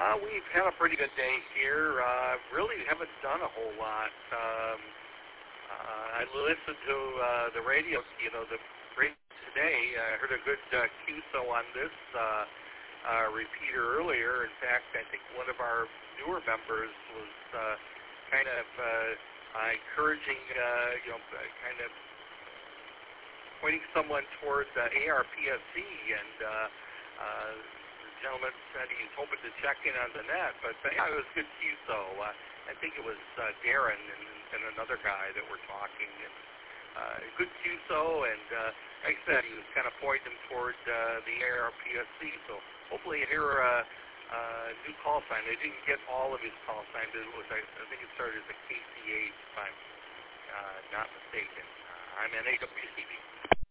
We've had a pretty good day here. Really haven't done a whole lot. I listened to the radio, the radio today. I heard a good QSO on this repeater earlier. In fact, I think one of our newer members was kind of encouraging, kind of pointing someone towards ARPSC, and the gentleman said he's hoping to check in on the net. But yeah, it was good QSO. I think it was Darren and another guy that were talking. And good QSO, and like I said, he was kind of pointing them toward the ARPSC. So hopefully you hear a new call sign. They didn't get all of his call signs. It was, I think it started as a KCH, if I'm not mistaken. I'm NAWCB.